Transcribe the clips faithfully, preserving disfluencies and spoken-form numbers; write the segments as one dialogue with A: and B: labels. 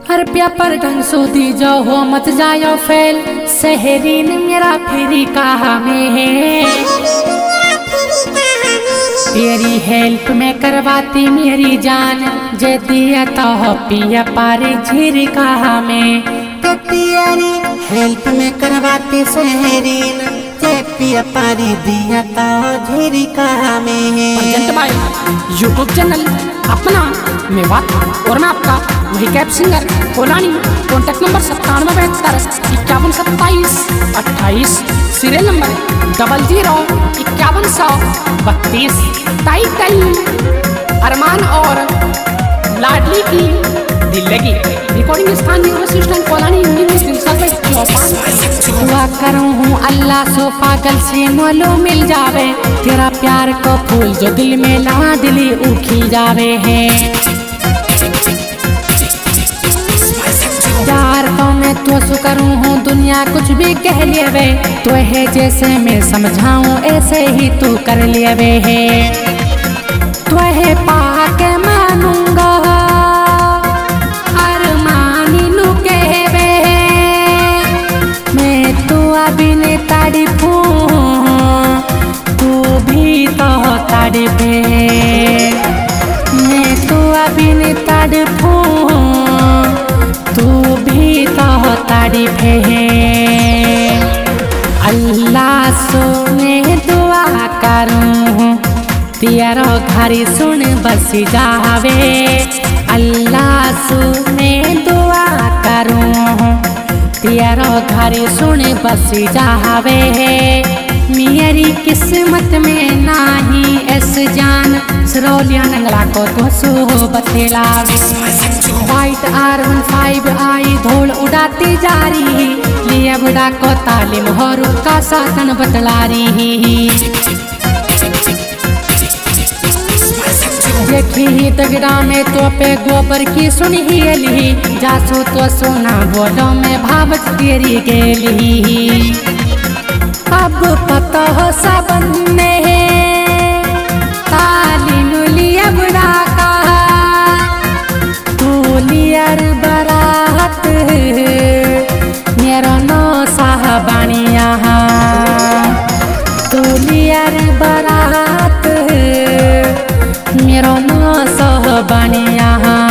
A: हर paper ढंग सो दी जाओ हो मत जायो फेल। शहरीन मेरा फेरी कहा में है, तेरी हेल्प में करवाती मेरी जान। जे दिया तो पिया पारी झीरी कहा में, तो तेरी हेल्प में करवाती शहरीन। जे पिया पारी दिया तो झीरी कहा में है।
B: प्रेजेंट बाय यूट्यूब चैनल अपना मेवात और मैं आपका वही कैप सिंगर कोलानी। कॉन्टैक्ट नंबर सत्तानवे बहत्तर इक्यावन सत्ताईस अट्ठाईस। सीरियल नंबर डबल जीरो इक्यावन सौ बत्तीस। टाइटल अरमान और लाडली की दिल लगी। रिकॉर्डिंग स्थानीय असिस्टेंट कोलानी
A: दुआ करूँ हूँ अल्लाह सो पागल से मोलो मिल जावे। तेरा प्यार को फूल जो दिल में ला दिली उखी जावे है। यार को मैं तो सु करूँ हूँ दुनिया कुछ भी कह लेवे। तो है जैसे मैं समझाऊँ ऐसे ही तू कर लेवे है। तो है पाके मानूंगा तारीफू तू भी तो तारीफे। मैं तो अभी नहीं तारीफू तू भी तो तारीफे। अल्लाह सोने दुआ करूँ तेरा घरी सुन बस जावे। अल्लाह सोने दुआ करूँ तेरा घरी सुन बस जावे। मेरी किस्मत में नाही ऐस जान। सरोलिया नंगला को तो सो बतलावे। वाइट आर वन फाइव आई धूल उड़ाती जा रही। लिया बुढ़ा को तालीम और का साधन बतला रही। देखी तगड़ा में तो पे गोबर की सुनी ली। जासो तो सोना बोलो में भावच तेरी गेली। अब पता हो सबन ने तालीम लिया बुढ़ा का। तू लियर बरात मेरा नो साहबानिया। तू लियर बरात मेरो नो सहबानिया।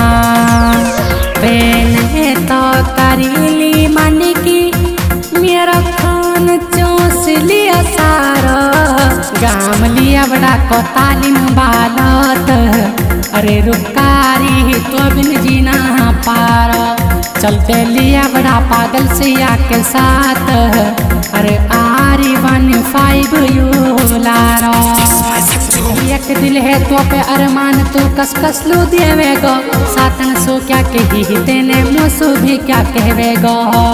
A: पेन तो करीली मन की मेरा खान चूस लिया सारा। गाम लिया बड़ा को तालीम बालत। अरे रुकारी तो बिन जीना पारा। चलते लिया बड़ा पागल सिया के साथ। अरे आरी वन फाइव यू लारो। एक दिल है तो पे अरमान तो कस कस लो देवेगो। सातन सो क्या कही तेने मुसु भी क्या कहवेगो।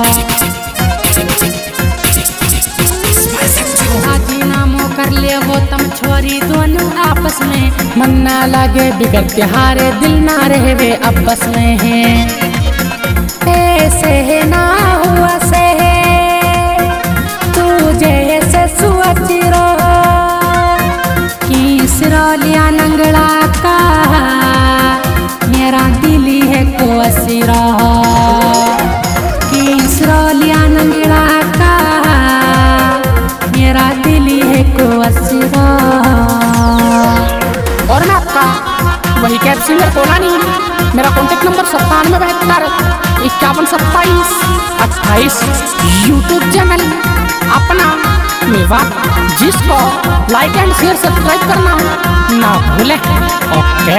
A: आजी नामो कर ले वो तम छोरी दोनों आपस में। मन ना लगे बिगड़ तिहारे दिल ना रहे अब बस में है। ऐसे है ना हुआ से तू जैसे सुअची रो। सिरोलिया नंगला का मेरा दिली है को असीरा। कि सिरोलिया नंगला का मेरा दिली है को असीरा।
B: और मैं आपका वही कैप सिंगर कोलानी। मेरा कॉन्टैक्ट नंबर सत्तानवे बहत्तर इक्यावन सत्ताईस अट्ठाईस। यूट्यूब चैनल अपना मेवात, जिसको लाइक एंड शेयर सब्सक्राइब करना ना भूलें। ओके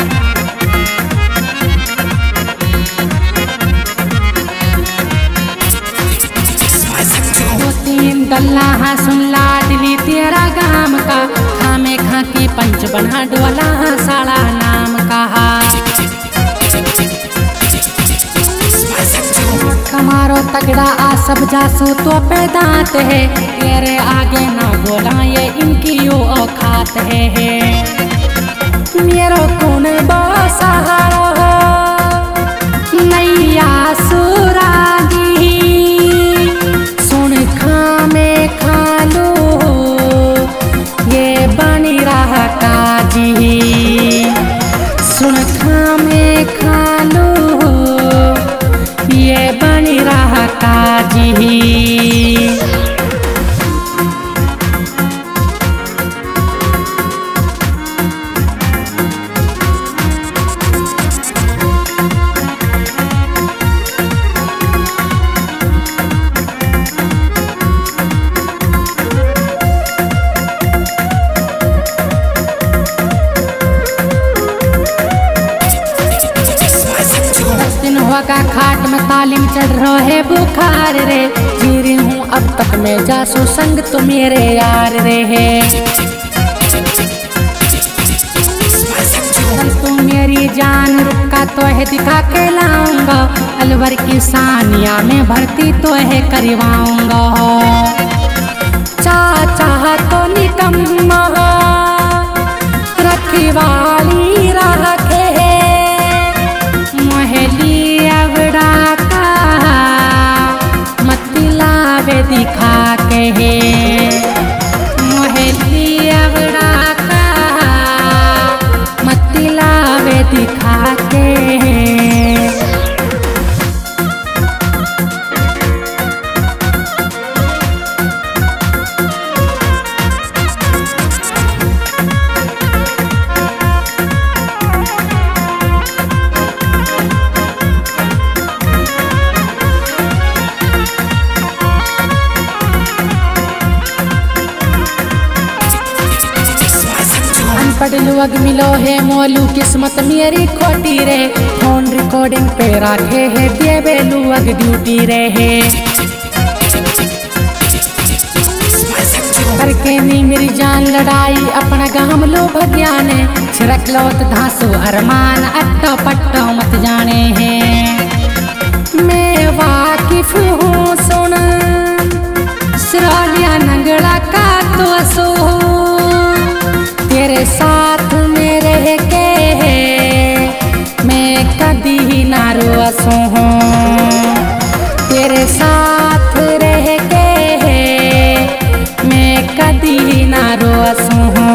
A: दो तीन गल्ला सुन लाडली तेरा गाम का। खामे खा के पंच बना डोला साड़ा नाम कहा। कमारो तगड़ा आ सब जासू तो पैदात है। तेरे आगे ना बोला ये इनकी यो औकात है। मेरो कौन बसहारा नैया सुरागी। सुन खामे खालो ये बनी रहा काजी। सुन खामे खालो बुआ का खाट में तालीम चढ़ रहा है बुखार रे, जी रही हूँ अब तक मैं जासू संग तो मेरे यार रे है। तू मेरी जान रुका तो है दिखा के लाऊंगा, अलवर की सानिया में भर्ती तो है करवाऊंगा। चाचा तो निकम्मा रखवाली रखे मोहली अवड़ा का मतलावे दिखा के मोहली अवड़ा का मतलावे दिखा के। पढ़लू अग मिलो है मोलू किस्मत मेरी खोटी रे, फोन रिकॉर्डिंग पे रखे है देवेलू अग ड्यूटी रे है। करके नी मेरी जान लड़ाई अपना गाम लो भज्ञाने, छिड़क लोत धांसू अरमान अट्टो पट्टो मत जाने हैं। मैं वाकिफ हूँ सुन सिरोलिया नंगड़ा का तो सो, तेरे साथ में रह के मैं कभी ना रोसू हूँ, तेरे साथ रह के मैं कभी ना रोसू हूँ।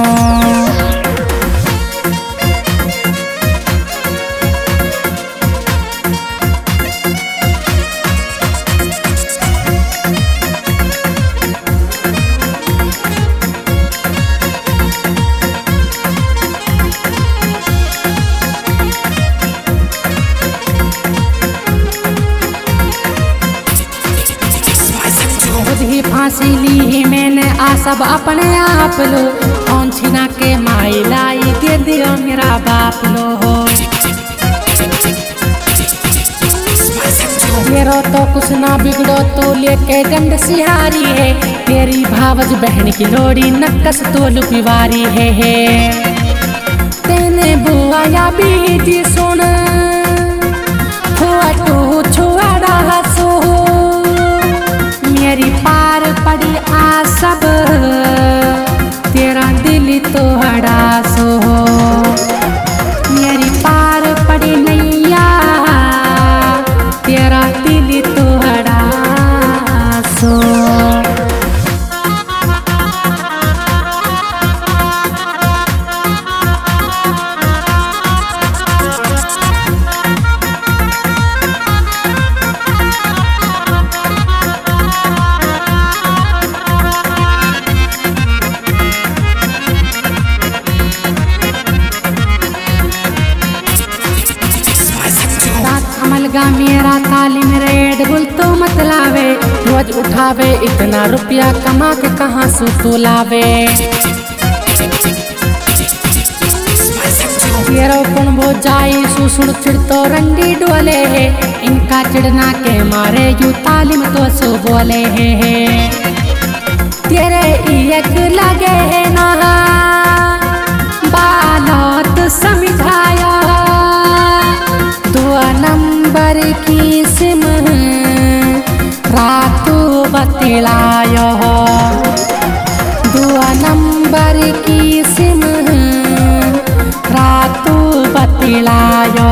A: ही फांसी ली मैंने आ सब अपने आप लो, कौन छिना के माई लाई दे दियो मेरा बाप लो हो। तेरो तो कुछ ना बिगड़ो तो लेके दंड सिहारी है, तेरी भावज बहन की लोड़ी नक्कस तो लुपिवारी है, है। तेने बुआ या बीजी सुन छुआ टू छुआ रहा सो, मेरी पार पड़ी आ सब तेरा दिल तो हड़ा सो, मेरी पार पड़ी नैया तेरा दिल तो हड़ा सो। अमलगा मेरा तालीम रेड बुल तो मत लावे, रोज उठावे इतना रुपया कमा के कहाँ से तो लावे। तेरो कौन वो जाई सुसुड़ चिड़ तो रंडी डोले है, इनका चिड़ना के मारे यू तालीम तो सो बोले है, है। तेरे एक लगे है ना बालत समझाया, दो नंबर की सिम रातू बतलायो, दो नंबर की सिम रातू बतलायो।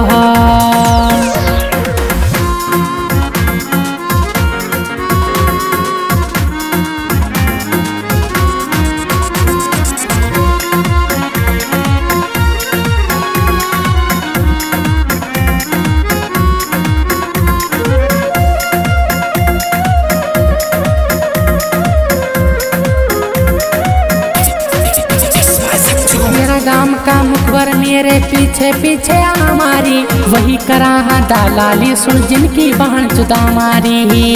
A: गाम का मुखबर मेरे पीछे पीछे हमारी, वही करा दलाली सुन जिनकी बहन जुदा मारी।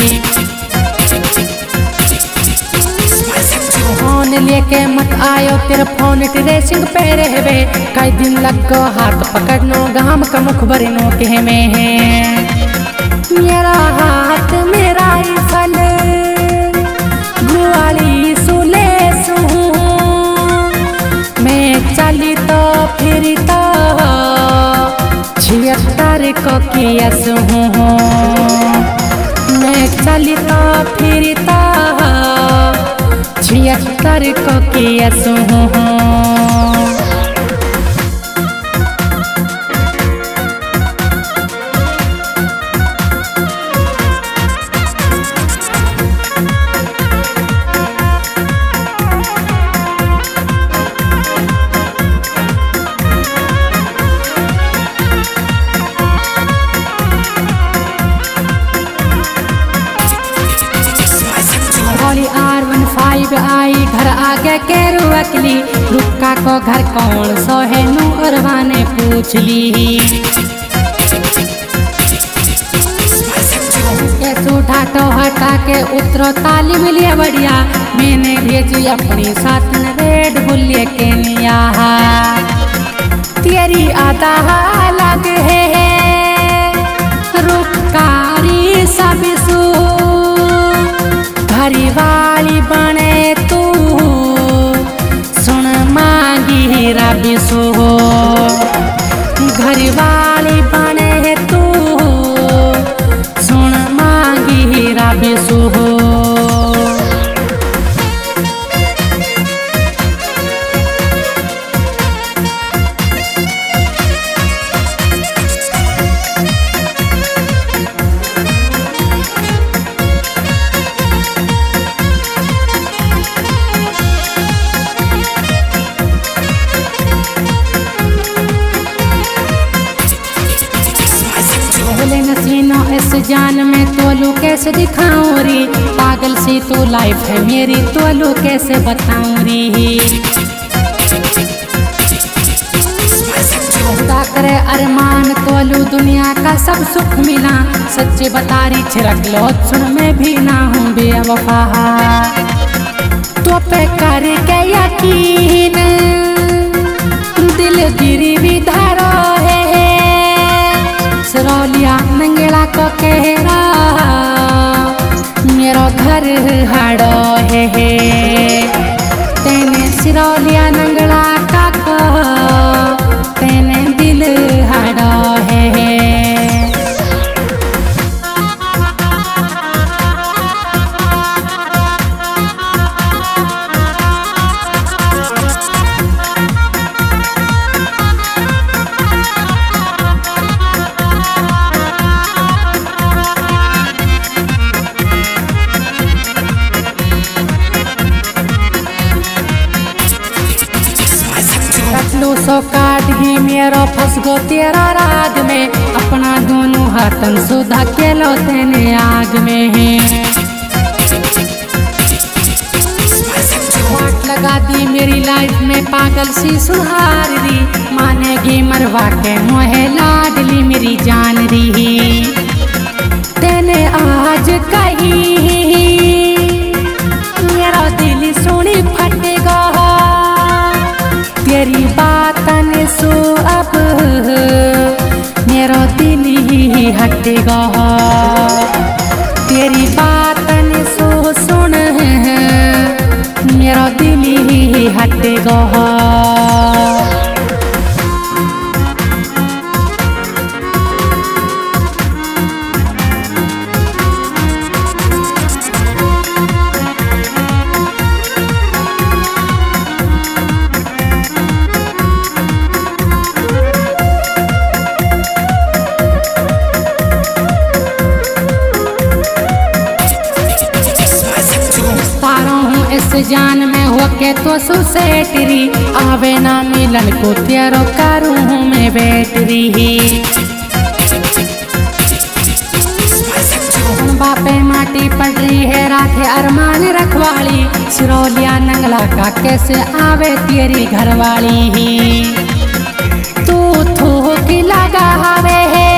A: फोन लेके मत आयो तेरे फोन ट्रेसिंग पे रहवे, कई दिन लग गो हाथ पकड़नो गाम का मुखबर नो के में है। मेरा हाथ मेरा फल गुआली सुले सू मैं चली तो फिर तो छिहत्तर को कियस हूँ मैं चली तो फिर तो छिहत्तर को कियस हूँ। आर वन फाइव आई घर आगे के रुकली रुक्का को घर कौन सो है नूरवा ने पूछ ली उठा तो हटा के उतरो ताली मिलिया बढ़िया मैंने भेजी अपनी साथ रेड बुल्ले के निया तेरी आधा लग है रुकारी सब सू घरी वाली बने तू सुन मांगी रबी सो घरी वाली बने तू सुन मांगी रबी सो। इस जान में तोलू कैसे दिखाऊं री पागल सी तो लाइफ है मेरी तोलू कैसे बताऊं री खुदा करे अरमान तोलू दुनिया का सब सुख मिला सच्चे बता रही छिड़क लो सुन मैं भी ना हूँ बेवफा तो पे करके यकीन दिल गिरी भी धरो है सिरौलिया नंगेला को कहरा मेरा घर हाड़ो है, है। तेने सिरौलिया नंगला का को तेने दिल हाड़ो है, है। सो काट ही मेरा फंस गो तेरा राग में अपना दोनों हाथन सुधा के लो तेने आग में है वाट लगा दी मेरी लाइफ में पागल सी सुहार री मानेगी मरवा के मोहे लाडली मेरी जान रही तेने आज कही मेरा दिल सोनी फटेगा तेरी बातन सो अब मेरा दिल ही हटेगा तेरी बातन सो सुन मेरा दिल ही हटेगा। इस जान में होके तो सुसेटरी आवे ना मिलन को तेरो करूँ मैं बैटरी बापे माटी पड़ रही है राधे अरमान रखवाली सिरौलिया नंगला का कैसे आवे तेरी घरवाली ही तू थोक लगा हवे है